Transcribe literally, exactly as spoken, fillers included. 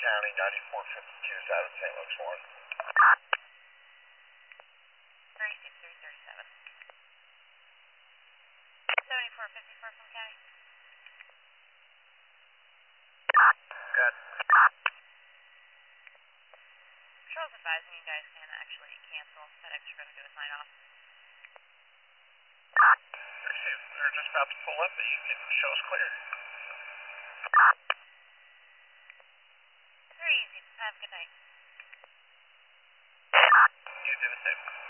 County, ninety-four fifty-two is out of Saint Luke's one. thirty-six three thirty-seven. seventy-four fifty-four from County. Good. Patrol's advising you guys can actually cancel. FedEx are going to do a sign off. Received. We're just about to pull up, but you can show us clear. Very easy. Have a good night. You do the same.